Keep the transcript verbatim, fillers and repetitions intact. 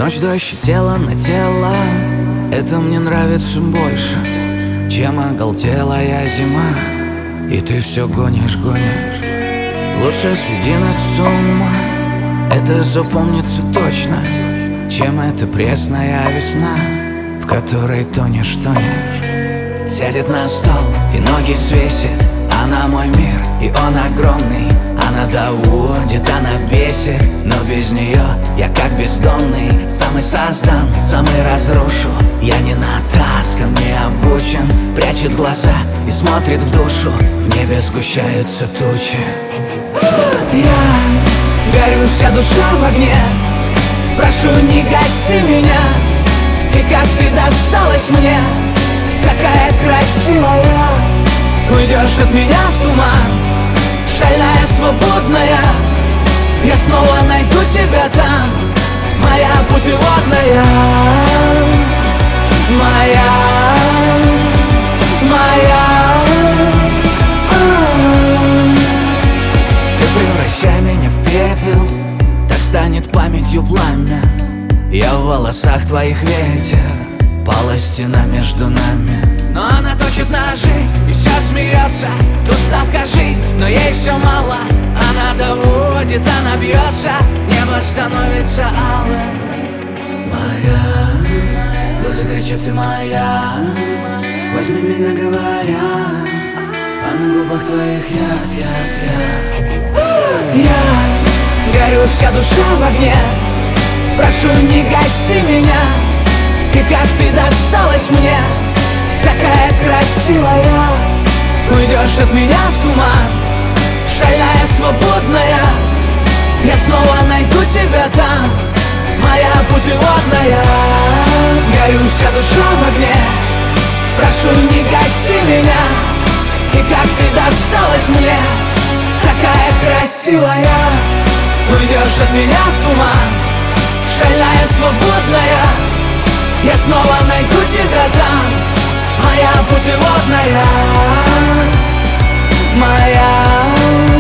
Ночь, дождь, тело на тело. Это мне нравится больше, чем оголтелая зима. И ты все гонишь, гонишь. Лучше сведи нас с ума. Это запомнится точно, чем эта пресная весна, в которой тонешь, тонешь. Сядет на стол и ноги свесит. Она мой мир, и он огромный. Она доводит, она бесит, но без нее я как бездомный. Самый создам, самый разрушу. Я не натаскан, не обучен. Прячет глаза и смотрит в душу. В небе сгущаются тучи. Я горю, вся душа в огне. Прошу, не гаси меня. И как ты досталась мне, какая красивая. Уйдешь от меня в туман, шальная, свободная. Я снова найду тебя там, моя путеводная. Моя, моя. Ты превращай меня в пепел, так станет памятью пламя. Я в волосах твоих ветер, пала стена между нами. Но она точит ножи и все смеется. Тут ставка жизнь, но ей все мало. Она доводит, она бьется. Небо становится алым. Моя, глаза кричат, ты моя. Возьми меня, говоря, а на губах твоих яд, яд, яд. Я горю, вся душа в огне. Прошу, не гаси меня. И как ты досталась мне, какая красивая. Уйдешь от меня в туман, шальная, свободная. Я снова найду тебя там, моя путеводная. Горю, вся душа в огне. Прошу, не гаси меня. И как ты досталась мне, какая красивая. Уйдешь от меня в туман, шальная, свободная. Я снова найду тебя там, моя путеводная. Моя.